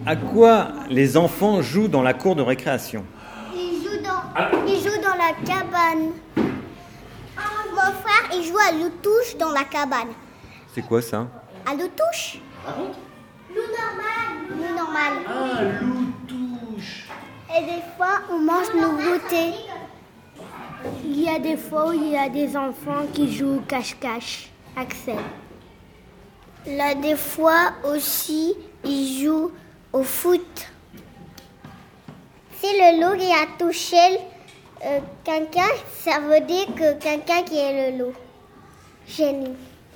À quoi les enfants jouent dans la cour de récréation? Ils jouent dans la cabane. Mon frère, il joue à l'eau-touche dans la cabane. C'est quoi ça? À l'eau-touche? Loup normal. Ah, loup-touche. Et des fois, on mange nos goûters. Il y a des fois où il y a des enfants qui jouent au cache-cache. Axel. Là, des fois aussi, ils jouent au foot. Si le loup qui a touché quelqu'un, ça veut dire que quelqu'un qui est le loup. Génie.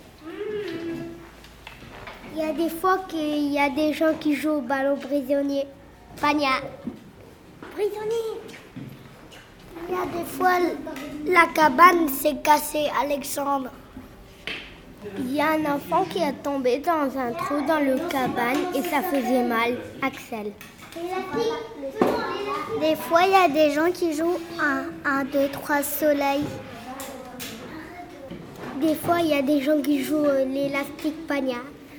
Il y a des fois qu'il y a des gens qui jouent au ballon prisonnier. Pagna. Prisonnier. Il y a des fois, la cabane s'est cassée, Alexandre. Il y a un enfant qui est tombé dans un trou dans le cabane et ça faisait mal, Axel. Des fois, il y a des gens qui jouent à 1, 2, 3 soleil. Des fois, il y a des gens qui jouent l'élastique Pagna.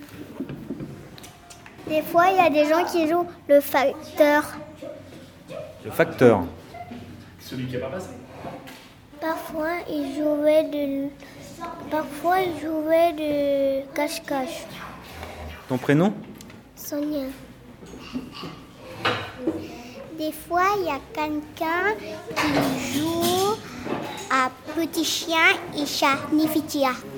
Des fois, il y a des gens qui jouent le facteur. Le facteur. Celui qui n'est pas passé. Parfois, ils jouaient de cache-cache. Ton prénom? Sonia. Des fois, il y a quelqu'un qui joue à petit chien et chat, Nifitia.